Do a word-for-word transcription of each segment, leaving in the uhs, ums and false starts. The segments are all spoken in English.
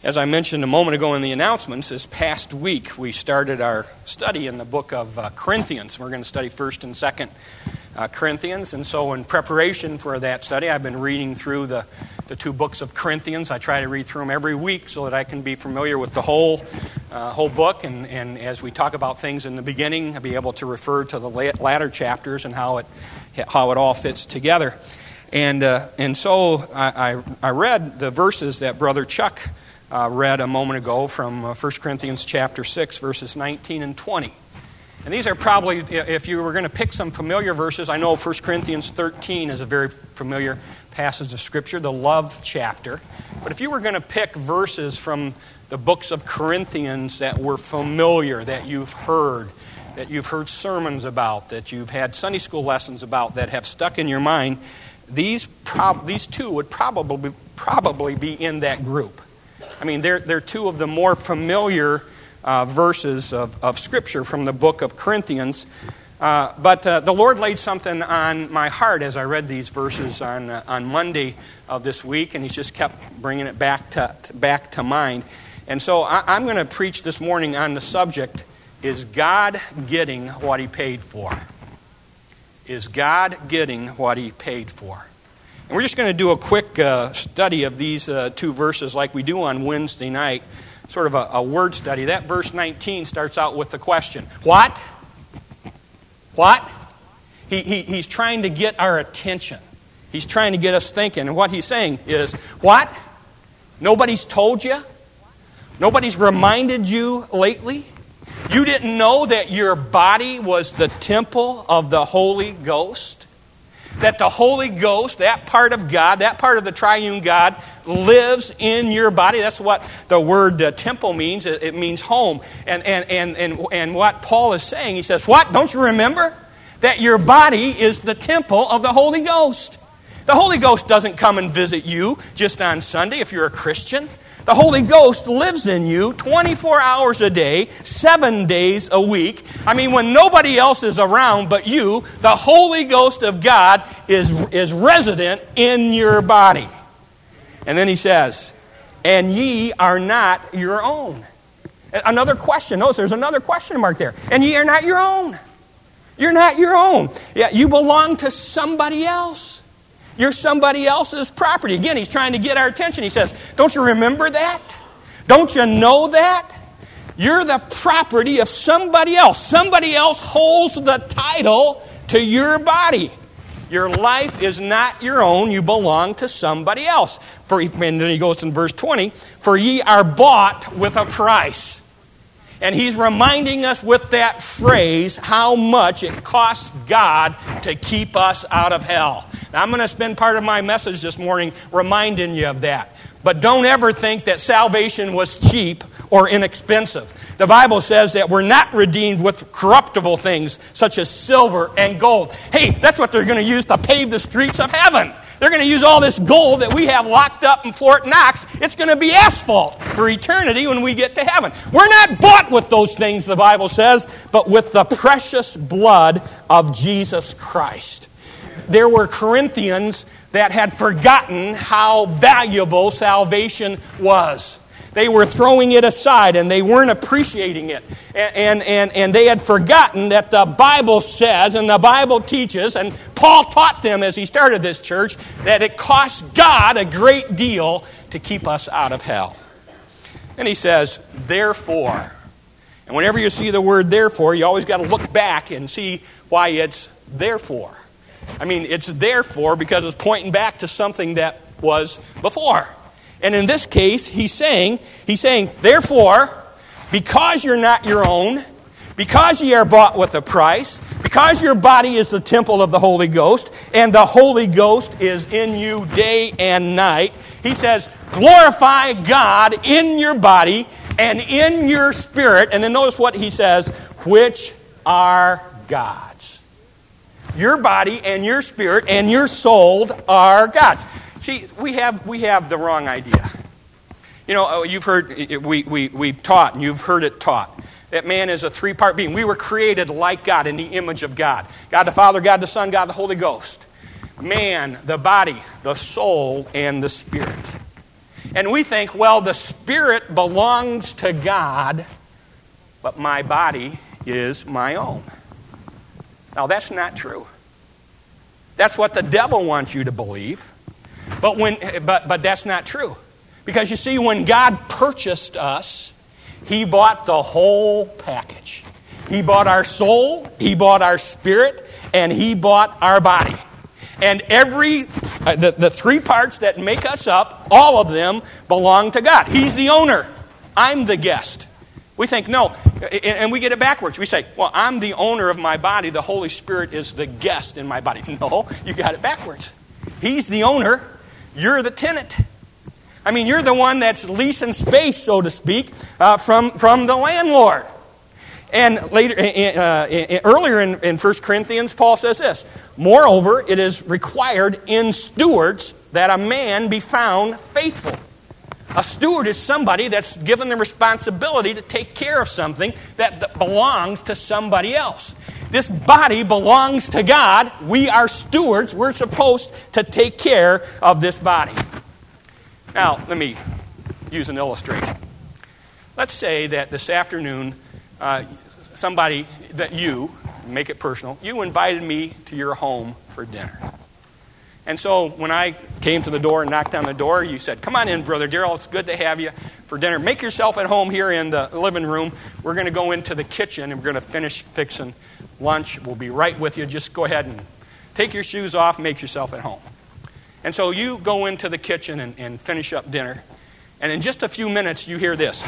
As I mentioned a moment ago in the announcements, this past week we started our study in the book of uh, Corinthians. We're going to study first and second uh, Corinthians. And so in preparation for that study, I've been reading through the, the two books of Corinthians. I try to read through them every week so that I can be familiar with the whole uh, whole book. And, and as we talk about things in the beginning, I'll be able to refer to the latter chapters and how it how it all fits together. And uh, and so I, I, I read the verses that Brother Chuck Uh, read a moment ago from uh, First Corinthians chapter six, verses nineteen and twenty. And these are probably, if you were going to pick some familiar verses, I know First Corinthians thirteen is a very familiar passage of Scripture, the love chapter. But if you were going to pick verses from the books of Corinthians that were familiar, that you've heard, that you've heard sermons about, that you've had Sunday school lessons about, that have stuck in your mind, these prob- these two would probably probably be in that group. I mean, they're, they're two of the more familiar uh, verses of, of Scripture from the book of Corinthians. Uh, but uh, the Lord laid something on my heart as I read these verses on uh, on Monday of this week, and He's just kept bringing it back to back to mind. And so I, I'm going to preach this morning on the subject, is God getting what He paid for? Is God getting what He paid for? And we're just going to do a quick uh, study of these uh, two verses like we do on Wednesday night, sort of a, a word study. That verse nineteen starts out with the question, what? What? He, he, he's trying to get our attention. He's trying to get us thinking. And what he's saying is, what? Nobody's told you? Nobody's reminded you lately? You didn't know that your body was the temple of the Holy Ghost? That the Holy Ghost, that part of God, that part of the triune God, lives in your body. That's what the word uh, temple means. It, it means home. And, and, and, and, and what Paul is saying, he says, what? Don't you remember that your body is the temple of the Holy Ghost? The Holy Ghost doesn't come and visit you just on Sunday if you're a Christian. The Holy Ghost lives in you twenty-four hours a day, seven days a week. I mean, when nobody else is around but you, the Holy Ghost of God is, is resident in your body. And then he says, and ye are not your own. Another question. Notice there's another question mark there. And ye are not your own. You're not your own. Yeah, you belong to somebody else. You're somebody else's property. Again, he's trying to get our attention. He says, don't you remember that? Don't you know that? You're the property of somebody else. Somebody else holds the title to your body. Your life is not your own. You belong to somebody else. For, and then he goes in verse twenty, for ye are bought with a price. And he's reminding us with that phrase how much it costs God to keep us out of hell. Now, I'm going to spend part of my message this morning reminding you of that. But don't ever think that salvation was cheap or inexpensive. The Bible says that we're not redeemed with corruptible things such as silver and gold. Hey, that's what they're going to use to pave the streets of heaven. They're going to use all this gold that we have locked up in Fort Knox. It's going to be asphalt for eternity when we get to heaven. We're not bought with those things, the Bible says, but with the precious blood of Jesus Christ. There were Corinthians that had forgotten how valuable salvation was. They were throwing it aside and they weren't appreciating it. And, and, and, and they had forgotten that the Bible says and the Bible teaches, and Paul taught them as he started this church, that it costs God a great deal to keep us out of hell. And he says, therefore. And whenever you see the word therefore, you always got to look back and see why it's therefore. I mean, it's therefore because it's pointing back to something that was before. And in this case, he's saying, he's saying, therefore, because you're not your own, because ye are bought with a price, because your body is the temple of the Holy Ghost, and the Holy Ghost is in you day and night, he says, glorify God in your body and in your spirit. And then notice what he says, which are God's. Your body and your spirit and your soul are God's. See, we have we have the wrong idea. You know, you've heard, we, we, we've taught, and you've heard it taught, that man is a three-part being. We were created like God, in the image of God. God the Father, God the Son, God the Holy Ghost. Man, the body, the soul, and the spirit. And we think, well, the spirit belongs to God, but my body is my own. Now, that's not true. That's what the devil wants you to believe. But when, but, but that's not true. Because you see, when God purchased us, He bought the whole package. He bought our soul, He bought our spirit, and He bought our body. And every, uh, the, the three parts that make us up, all of them belong to God. He's the owner. I'm the guest. We think, no, and we get it backwards. We say, well, I'm the owner of my body. The Holy Spirit is the guest in my body. No, you got it backwards. He's the owner. You're the tenant. I mean, you're the one that's leasing space, so to speak, uh, from, from the landlord. And later, uh, earlier in, in First Corinthians, Paul says this, moreover, it is required in stewards that a man be found faithful. A steward is somebody that's given the responsibility to take care of something that belongs to somebody else. This body belongs to God. We are stewards. We're supposed to take care of this body. Now, let me use an illustration. Let's say that this afternoon, uh, somebody, that you, make it personal, you invited me to your home for dinner. And so when I came to the door and knocked on the door, you said, come on in, Brother Darrell, it's good to have you for dinner. Make yourself at home here in the living room. We're going to go into the kitchen and we're going to finish fixing lunch. We'll be right with you. Just go ahead and take your shoes off, make yourself at home. And so you go into the kitchen and, and finish up dinner. And in just a few minutes, you hear this.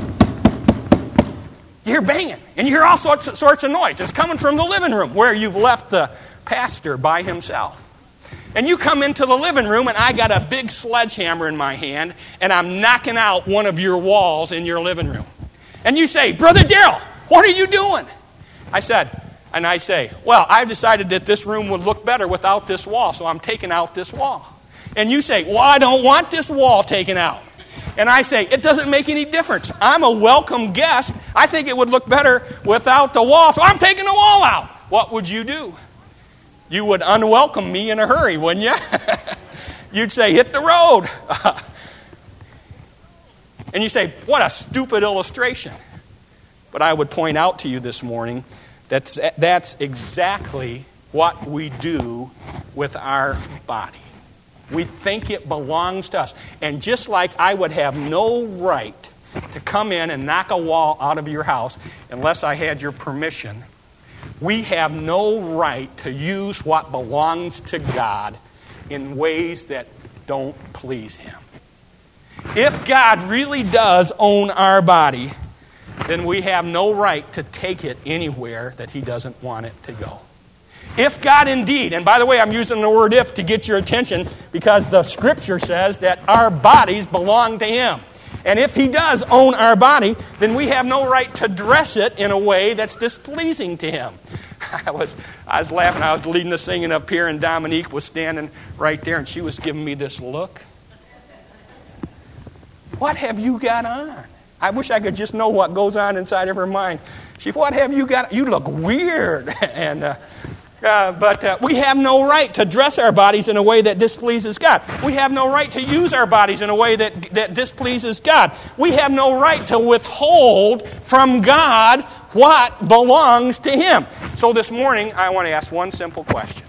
You hear banging. And you hear all sorts, sorts of noise. It's coming from the living room where you've left the pastor by himself. And you come into the living room, and I got a big sledgehammer in my hand, and I'm knocking out one of your walls in your living room. And you say, Brother Darrell, what are you doing? I said, and I say, well, I've decided that this room would look better without this wall, so I'm taking out this wall. And you say, well, I don't want this wall taken out. And I say, it doesn't make any difference. I'm a welcome guest. I think it would look better without the wall, so I'm taking the wall out. What would you do? You would unwelcome me in a hurry, wouldn't you? You'd say, hit the road. And you say, what a stupid illustration. But I would point out to you this morning that that's exactly what we do with our body. We think it belongs to us. And just like I would have no right to come in and knock a wall out of your house unless I had your permission, we have no right to use what belongs to God in ways that don't please Him. If God really does own our body, then we have no right to take it anywhere that He doesn't want it to go. If God indeed, and by the way, I'm using the word if to get your attention because the Scripture says that our bodies belong to Him. And if He does own our body, then we have no right to dress it in a way that's displeasing to Him. I was I was laughing. I was leading the singing up here, and Dominique was standing right there, and she was giving me this look. What have you got on? I wish I could just know what goes on inside of her mind. She, what have you got? You look weird. and uh, uh, But uh, we have no right to dress our bodies in a way that displeases God. We have no right to use our bodies in a way that, that displeases God. We have no right to withhold from God what belongs to Him. So this morning, I want to ask one simple question.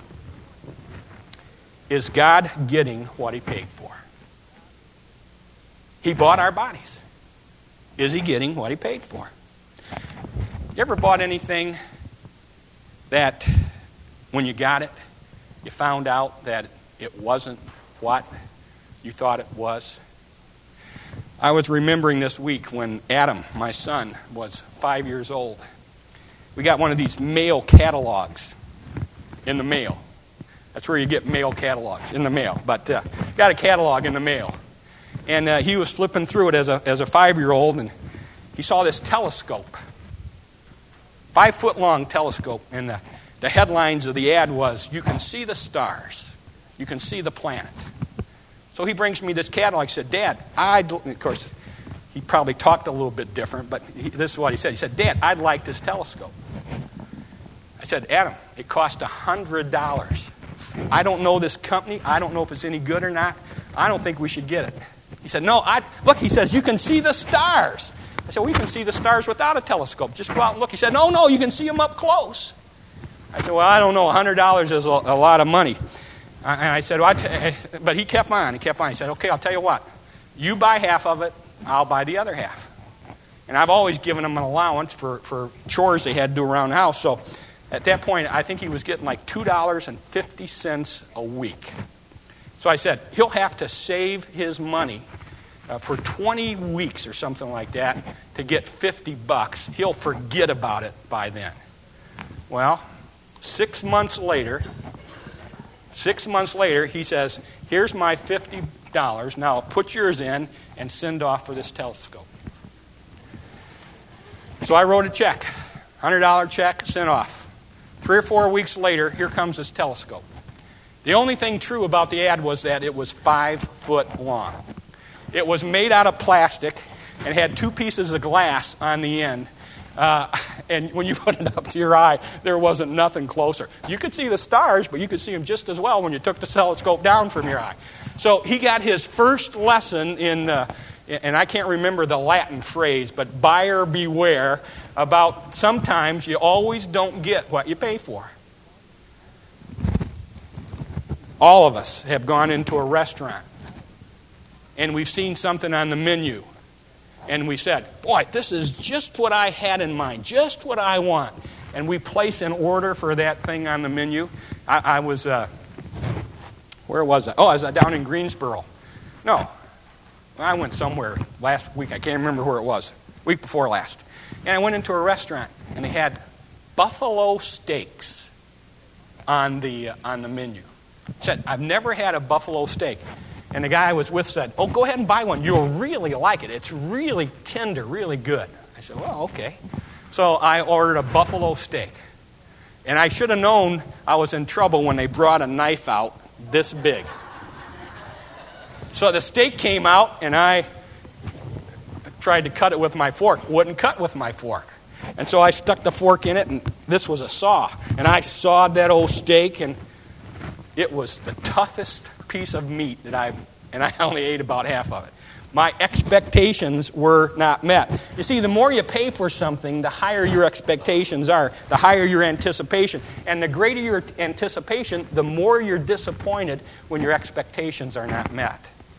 Is God getting what He paid for? He bought our bodies. Is He getting what He paid for? You ever bought anything that when you got it, you found out that it wasn't what you thought it was? I was remembering this week when Adam, my son, was five years old. We got one of these mail catalogs in the mail. That's where you get mail catalogs, in the mail. But uh, got a catalog in the mail. And uh, he was flipping through it as a as a five-year-old, and he saw this telescope. Five-foot-long telescope. And the, the headlines of the ad was, you can see the stars. You can see the planet. So he brings me this catalog. He said, Dad, I'd... Of course, he probably talked a little bit different, but he, this is what he said. He said, Dad, I'd like this telescope. I said, Adam, it cost one hundred dollars. I don't know this company. I don't know if it's any good or not. I don't think we should get it. He said, no, I, look, he says, you can see the stars. I said, well, you can see the stars without a telescope. Just go out and look. He said, no, no, you can see them up close. I said, well, I don't know. one hundred dollars is a, a lot of money. And I said, well, I t-, but he kept on. He kept on. He said, okay, I'll tell you what. You buy half of it, I'll buy the other half. And I've always given him an allowance for, for chores they had to do around the house. So at that point, I think he was getting like two dollars and fifty cents a week. So I said, he'll have to save his money uh, for twenty weeks or something like that to get fifty bucks. He'll forget about it by then. Well, six months later, six months later, he says, here's my fifty dollars. Now put yours in and send off for this telescope. So I wrote a check, one hundred dollars check, sent off. Three or four weeks later, here comes this telescope. The only thing true about the ad was that it was five foot long. It was made out of plastic and had two pieces of glass on the end. Uh, and when you put it up to your eye, there wasn't nothing closer. You could see the stars, but you could see them just as well when you took the telescope down from your eye. So he got his first lesson in, uh, and I can't remember the Latin phrase, but buyer beware, about sometimes you always don't get what you pay for. All of us have gone into a restaurant, and we've seen something on the menu. And we said, boy, this is just what I had in mind, just what I want. And we place an order for that thing on the menu. I, I was, uh, where was I? Oh, I was down in Greensboro. No, I went somewhere last week. I can't remember where it was, week before last. And I went into a restaurant, and they had buffalo steaks on the, uh, on the menu. I said, I've never had a buffalo steak. And the guy I was with said, oh, go ahead and buy one. You'll really like it. It's really tender, really good. I said, well, okay. So I ordered a buffalo steak. And I should have known I was in trouble when they brought a knife out this big. So the steak came out, and I tried to cut it with my fork. Wouldn't cut with my fork. And so I stuck the fork in it, and this was a saw. And I sawed that old steak, and it was the toughest piece of meat that I, and I only ate about half of it. My expectations were not met. You see, the more you pay for something, the higher your expectations are, the higher your anticipation. And the greater your anticipation, the more you're disappointed when your expectations are not met.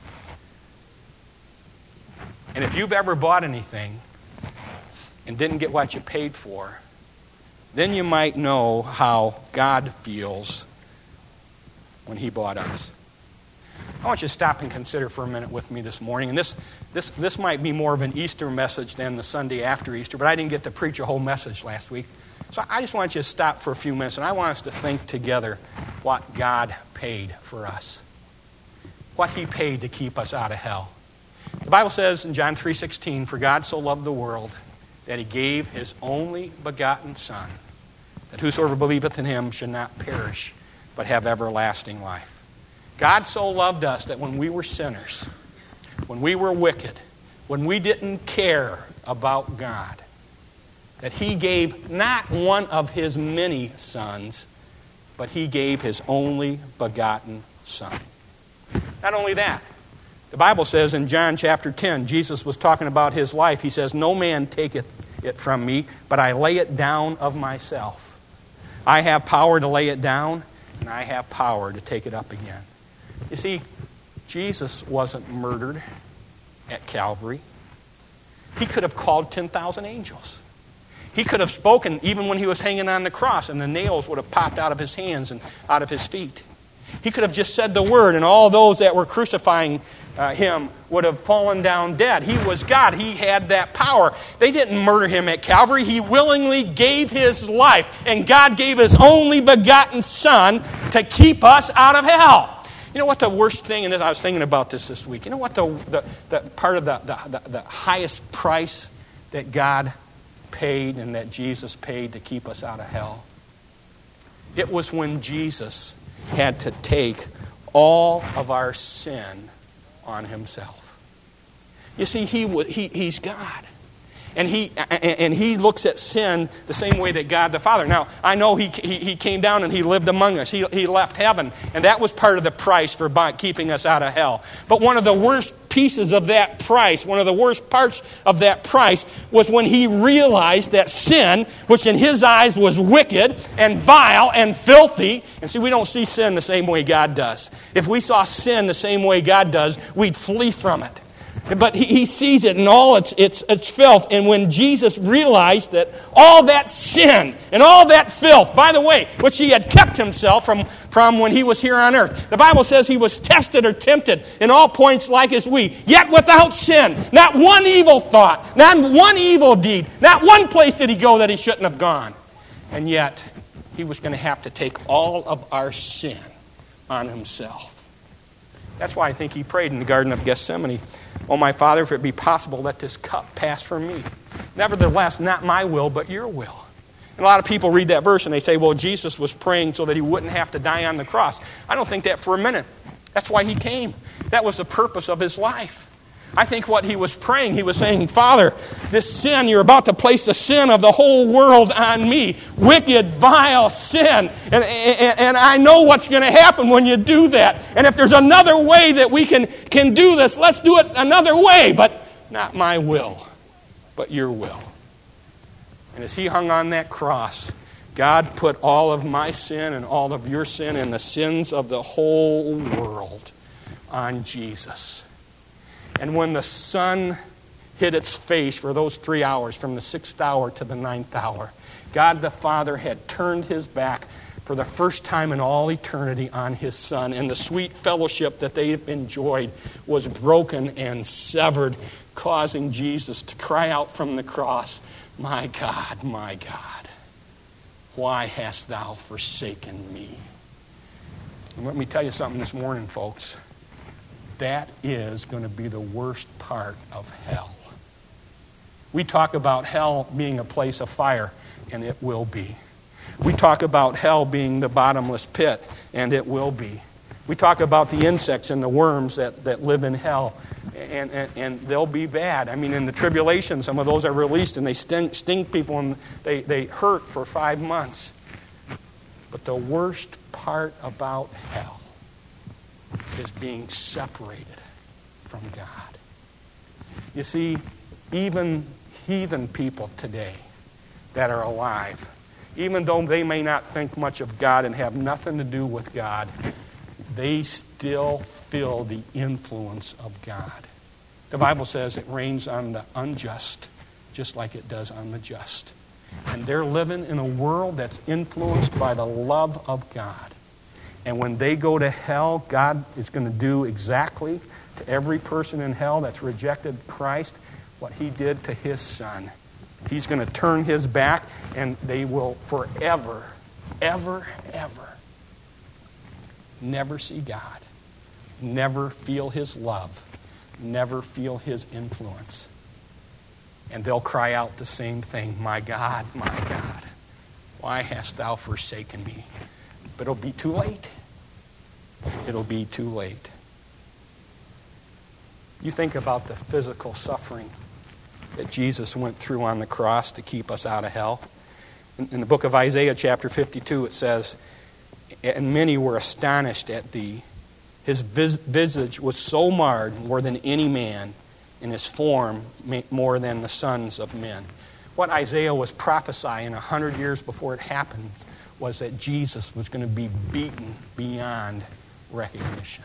And if you've ever bought anything and didn't get what you paid for, then you might know how God feels when He bought us. I want you to stop and consider for a minute with me this morning. And this, this, this might be more of an Easter message than the Sunday after Easter, but I didn't get to preach a whole message last week. So I just want you to stop for a few minutes, and I want us to think together what God paid for us. What He paid to keep us out of hell. The Bible says in John three sixteen, for God so loved the world that He gave His only begotten Son, that whosoever believeth in Him should not perish, but have everlasting life. God so loved us that when we were sinners, when we were wicked, when we didn't care about God, that He gave not one of His many sons, but He gave His only begotten Son. Not only that, the Bible says in John chapter ten, Jesus was talking about His life. He says, no man taketh it from me, but I lay it down of myself. I have power to lay it down, and I have power to take it up again. You see, Jesus wasn't murdered at Calvary. He could have called ten thousand angels. He could have spoken even when He was hanging on the cross, and the nails would have popped out of His hands and out of His feet. He could have just said the word, and all those that were crucifying uh, Him would have fallen down dead. He was God. He had that power. They didn't murder Him at Calvary. He willingly gave His life, and God gave His only begotten Son to keep us out of hell. You know what the worst thing, and I was thinking about this this week, you know what the, the, the part of the, the, the, the highest price that God paid and that Jesus paid to keep us out of hell? It was when Jesus had to take all of our sin on Himself. You see, he, he He's God. And he and he looks at sin the same way that God the Father. Now, I know he, he he came down and He lived among us. He he left heaven, and that was part of the price for keeping us out of hell. But one of the worst pieces of that price, one of the worst parts of that price, was when he realized that sin, which in his eyes was wicked and vile and filthy. And see, we don't see sin the same way God does. If we saw sin the same way God does, we'd flee from it. But he, he sees it in all its, its, its filth. And when Jesus realized that all that sin and all that filth, by the way, which he had kept himself from, from when he was here on earth. The Bible says he was tested or tempted in all points like as we, yet without sin. Not one evil thought, not one evil deed, not one place did he go that he shouldn't have gone. And yet, he was going to have to take all of our sin on himself. That's why I think he prayed in the Garden of Gethsemane, "Oh, my Father, if it be possible, let this cup pass from me. Nevertheless, not my will, but your will." And a lot of people read that verse and they say, well, Jesus was praying so that he wouldn't have to die on the cross. I don't think that for a minute. That's why he came. That was the purpose of his life. I think what he was praying, he was saying, Father, this sin, you're about to place the sin of the whole world on me. Wicked, vile sin. And, and, and I know what's going to happen when you do that. And if there's another way that we can, can do this, let's do it another way. But not my will, but your will. And as he hung on that cross, God put all of my sin and all of your sin and the sins of the whole world on Jesus. And when the sun hit its face for those three hours, from the sixth hour to the ninth hour, God the Father had turned his back for the first time in all eternity on his Son. And the sweet fellowship that they enjoyed was broken and severed, causing Jesus to cry out from the cross, "My God, my God, why hast thou forsaken me?" And let me tell you something this morning, folks. That is going to be the worst part of hell. We talk about hell being a place of fire, and it will be. We talk about hell being the bottomless pit, and it will be. We talk about the insects and the worms that, that live in hell, and, and, and they'll be bad. I mean, in the tribulation, some of those are released, and they sting, sting people, and they, they hurt for five months. But the worst part about hell is being separated from God. You see, even heathen people today that are alive, even though they may not think much of God and have nothing to do with God, they still feel the influence of God. The Bible says it rains on the unjust just like it does on the just. And they're living in a world that's influenced by the love of God. And when they go to hell, God is going to do exactly to every person in hell that's rejected Christ what he did to his Son. He's going to turn his back, and they will forever, ever, ever never see God, never feel his love, never feel his influence. And they'll cry out the same thing, "My God, my God, why hast thou forsaken me?" But it'll be too late. It'll be too late. You think about the physical suffering that Jesus went through on the cross to keep us out of hell. In, in the book of Isaiah, chapter fifty-two, it says, "And many were astonished at thee. His vis- visage was so marred more than any man, and his form more than the sons of men." What Isaiah was prophesying a hundred years before it happened was that Jesus was going to be beaten beyond recognition.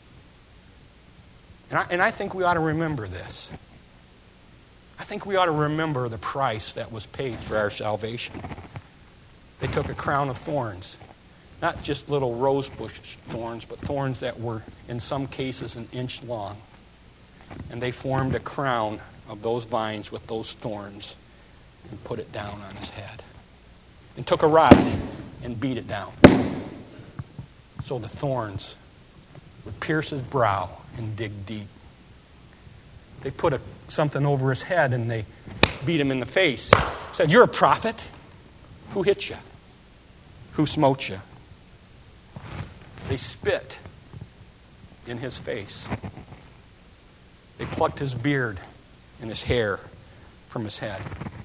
And I, and I think we ought to remember this. I think we ought to remember the price that was paid for our salvation. They took a crown of thorns, not just little rose bush thorns, but thorns that were, in some cases, an inch long. And they formed a crown of those vines with those thorns and put it down on his head. And took a rod and beat it down, so the thorns would pierce his brow and dig deep. They put a, something over his head and they beat him in the face. Said, "You're a prophet. Who hit you? Who smote you?" They spit in his face. They plucked his beard and his hair from his head.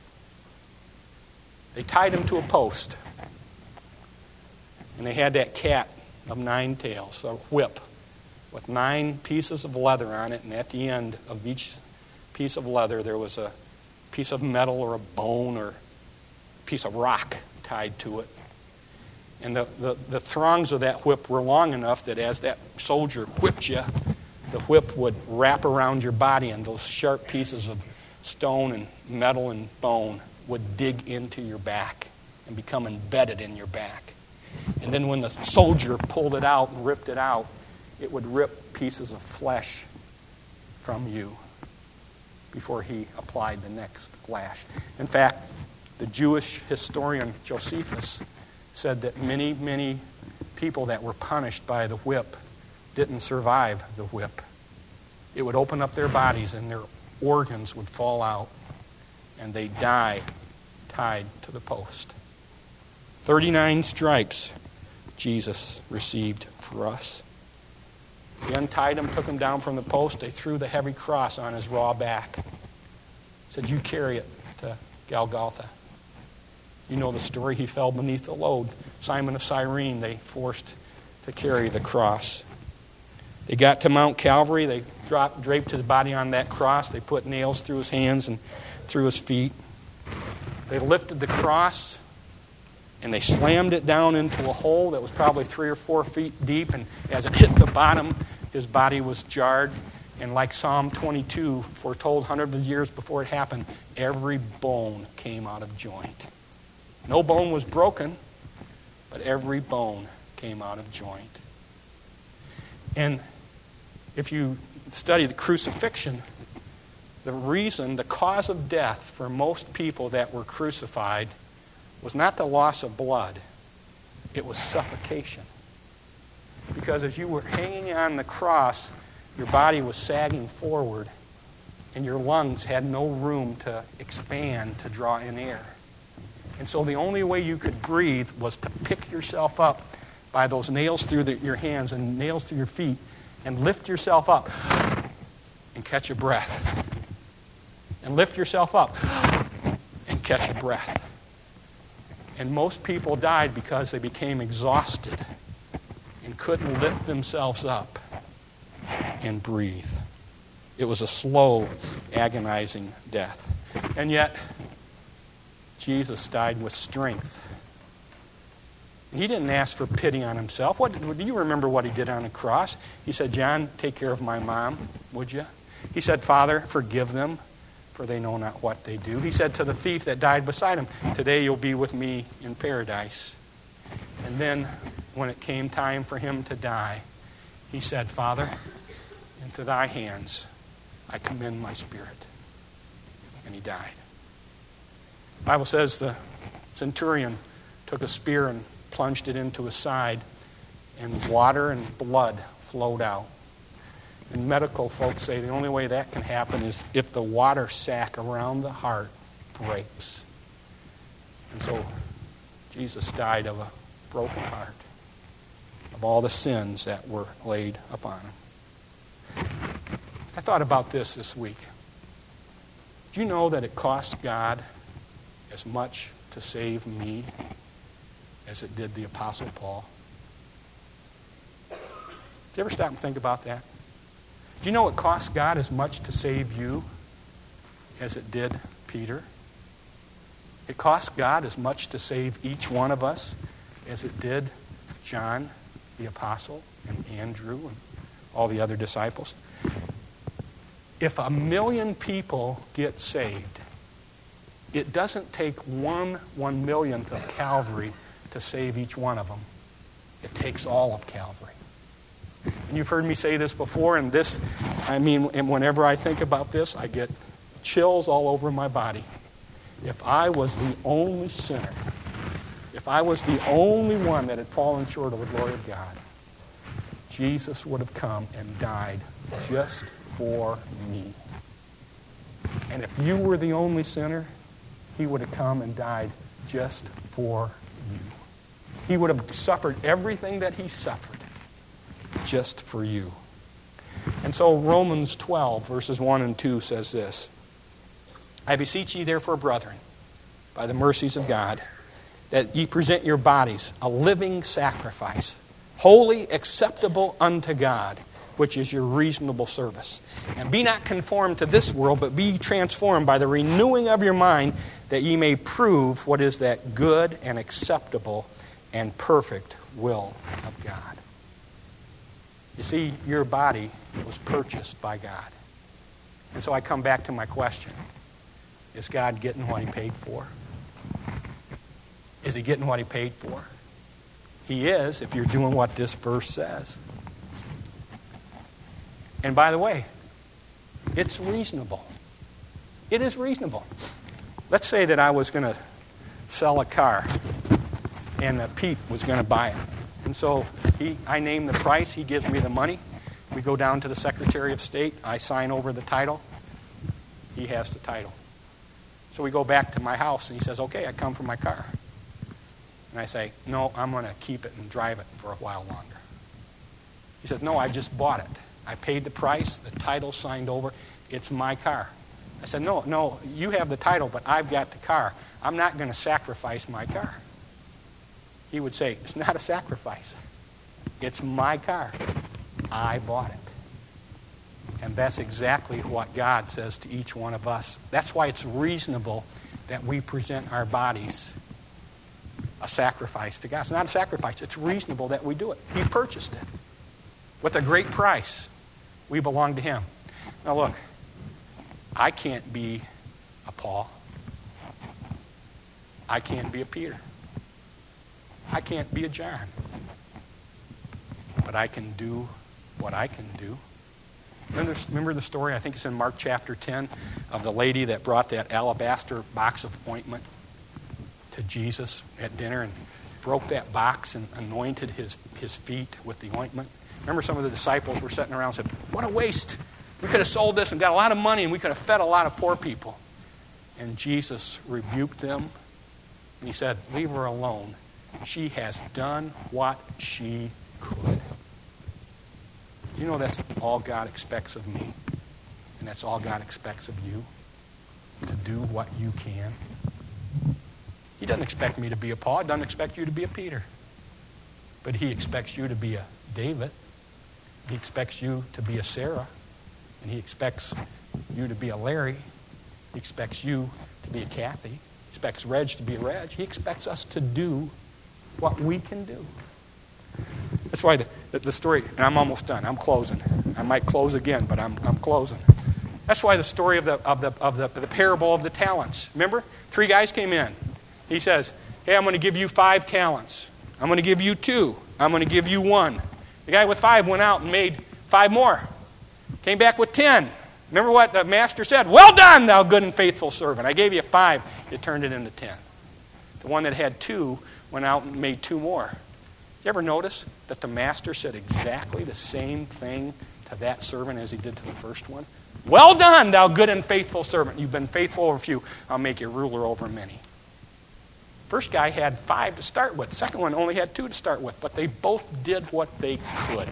They tied him to a post. And they had that cat of nine tails, a whip, with nine pieces of leather on it, and at the end of each piece of leather there was a piece of metal or a bone or a piece of rock tied to it. And the, the, the thongs of that whip were long enough that as that soldier whipped you, the whip would wrap around your body, and those sharp pieces of stone and metal and bone would dig into your back and become embedded in your back. And then when the soldier pulled it out and ripped it out, it would rip pieces of flesh from you before he applied the next lash. In fact, the Jewish historian Josephus said that many, many people that were punished by the whip didn't survive the whip. It would open up their bodies and their organs would fall out, and they'd die tied to the post. thirty-nine stripes Jesus received for us. They untied him, took him down from the post. They threw the heavy cross on his raw back. Said, "You carry it to Golgotha." You know the story. He fell beneath the load. Simon of Cyrene, they forced to carry the cross. They got to Mount Calvary. They dropped, draped his body on that cross. They put nails through his hands and through his feet. They lifted the cross, and they slammed it down into a hole that was probably three or four feet deep. And as it hit the bottom, his body was jarred. And like Psalm twenty-two foretold hundreds of years before it happened, every bone came out of joint. No bone was broken, but every bone came out of joint. And if you study the crucifixion, the reason, the cause of death for most people that were crucified was not the loss of blood. It was suffocation. Because as you were hanging on the cross, your body was sagging forward, and your lungs had no room to expand to draw in air. And so the only way you could breathe was to pick yourself up by those nails through the, your hands and nails through your feet, and lift yourself up and catch a breath. And lift yourself up and catch a breath. And most people died because they became exhausted and couldn't lift themselves up and breathe. It was a slow, agonizing death. And yet, Jesus died with strength. He didn't ask for pity on himself. What, do you remember what he did on the cross? He said, "John, take care of my mom, would you?" He said, "Father, forgive them, for they know not what they do." He said to the thief that died beside him, "Today you'll be with me in paradise." And then, when it came time for him to die, he said, "Father, into thy hands I commend my spirit." And he died. The Bible says the centurion took a spear and plunged it into his side, and water and blood flowed out. And medical folks say the only way that can happen is if the water sac around the heart breaks. And so Jesus died of a broken heart, of all the sins that were laid upon him. I thought about this this week. Do you know that it cost God as much to save me as it did the Apostle Paul? Do you ever stop and think about that? Do you know it cost God as much to save you as it did Peter? It cost God as much to save each one of us as it did John the Apostle and Andrew and all the other disciples. If a million people get saved, it doesn't take one one millionth of Calvary to save each one of them. It takes all of Calvary. And you've heard me say this before, and this, I mean, and whenever I think about this, I get chills all over my body. If I was the only sinner, if I was the only one that had fallen short of the glory of God, Jesus would have come and died just for me. And if you were the only sinner, he would have come and died just for you. He would have suffered everything that he suffered just for you. And so Romans twelve, verses one and two says this: "I beseech ye therefore, brethren, by the mercies of God, that ye present your bodies a living sacrifice, holy, acceptable unto God, which is your reasonable service. And be not conformed to this world, but be transformed by the renewing of your mind, that ye may prove what is that good and acceptable and perfect will of God. You see, your body was purchased by God. And so I come back to my question. Is God getting what he paid for? Is he getting what he paid for? He is, if you're doing what this verse says. And by the way, it's reasonable. It is reasonable. Let's say that I was going to sell a car, and uh, Pete was going to buy it. And so he, I name the price, he gives me the money. We go down to the Secretary of State, I sign over the title, he has the title. So we go back to my house, and he says, okay, I come for my car. And I say, no, I'm going to keep it and drive it for a while longer. He says, no, I just bought it. I paid the price, the title signed over, it's my car. I said, no, no, you have the title, but I've got the car. I'm not going to sacrifice my car. He would say, it's not a sacrifice. It's my car. I bought it. And that's exactly what God says to each one of us. That's why it's reasonable that we present our bodies a sacrifice to God. It's not a sacrifice. It's reasonable that we do it. He purchased it with a great price. We belong to him. Now look, I can't be a Paul. I can't be a Peter. I can't be a John. But I can do what I can do. Remember, remember the story, I think it's in Mark chapter ten, of the lady that brought that alabaster box of ointment to Jesus at dinner and broke that box and anointed his, his feet with the ointment. Remember, some of the disciples were sitting around and said, what a waste. We could have sold this and got a lot of money, and we could have fed a lot of poor people. And Jesus rebuked them, and he said, leave her alone. She has done what she could. You know, that's all God expects of me, and that's all God expects of you, to do what you can. He doesn't expect me to be a Paul. He doesn't expect you to be a Peter. But he expects you to be a David. He expects you to be a Sarah. And he expects you to be a Larry. He expects you to be a Kathy. He expects Reg to be a Reg. He expects us to do what we can do. That's why the, the, the story, and I'm almost done. I'm closing. I might close again, but I'm, I'm closing. That's why the story of the, of, the, of the, the parable of the talents. Remember? Three guys came in. He says, hey, I'm going to give you five talents. I'm going to give you two. I'm going to give you one. The guy with five went out and made five more. Came back with ten. Remember what the master said? Well done, thou good and faithful servant. I gave you five. You turned it into ten. The one that had two went out and made two more. You ever notice that the master said exactly the same thing to that servant as he did to the first one? Well done, thou good and faithful servant. You've been faithful over a few. I'll make you ruler over many. First guy had five to start with. Second one only had two to start with. But they both did what they could.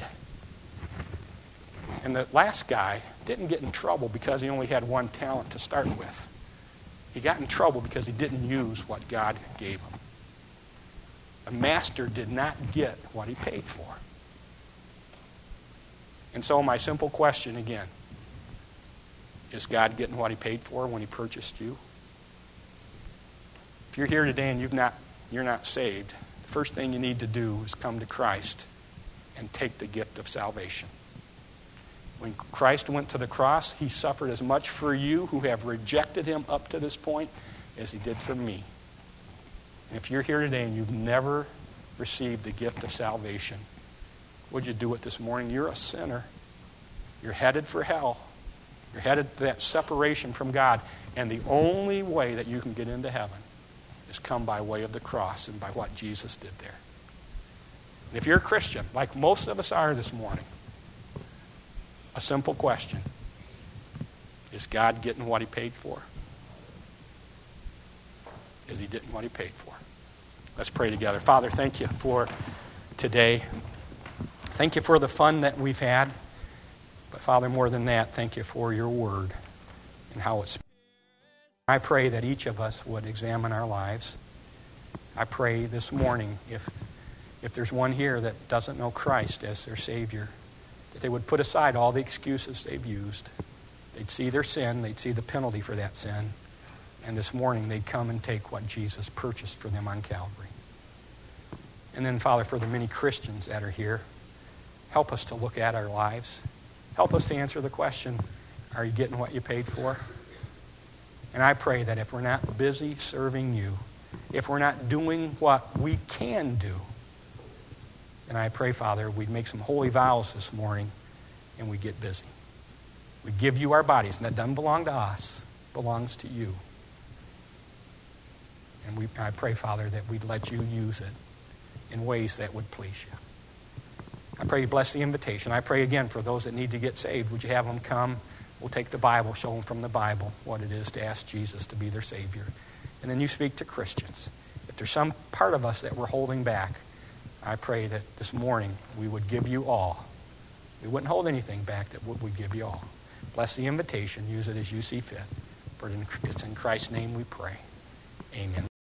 And the last guy didn't get in trouble because he only had one talent to start with. He got in trouble because he didn't use what God gave him. The master did not get what he paid for. And so my simple question again, is God getting what he paid for when he purchased you? If you're here today and you've not, you're not saved, the first thing you need to do is come to Christ and take the gift of salvation. When Christ went to the cross, he suffered as much for you who have rejected him up to this point as he did for me. And if you're here today and you've never received the gift of salvation, would you do it this morning? You're a sinner. You're headed for hell. You're headed to that separation from God. And the only way that you can get into heaven is come by way of the cross and by what Jesus did there. And if you're a Christian, like most of us are this morning, a simple question. Is God getting what he paid for? Is he getting what he paid for? Let's pray together. Father, thank you for today. Thank you for the fun that we've had. But Father, more than that, thank you for your word and how it's. I pray that each of us would examine our lives. I pray this morning, if, if there's one here that doesn't know Christ as their Savior, that they would put aside all the excuses they've used. They'd see their sin. They'd see the penalty for that sin. And this morning, they'd come and take what Jesus purchased for them on Calvary. And then, Father, for the many Christians that are here, help us to look at our lives. Help us to answer the question, are you getting what you paid for? And I pray that if we're not busy serving you, if we're not doing what we can do, and I pray, Father, we'd make some holy vows this morning and we get busy. We give you our bodies, and that doesn't belong to us, it belongs to you. And we, I pray, Father, that we'd let you use it in ways that would please you. I pray you bless the invitation. I pray again for those that need to get saved. Would you have them come? We'll take the Bible, show them from the Bible what it is to ask Jesus to be their Savior. And then you speak to Christians. If there's some part of us that we're holding back, I pray that this morning we would give you all. We wouldn't hold anything back, that we'd give you all. Bless the invitation. Use it as you see fit. For it's in Christ's name we pray. Amen.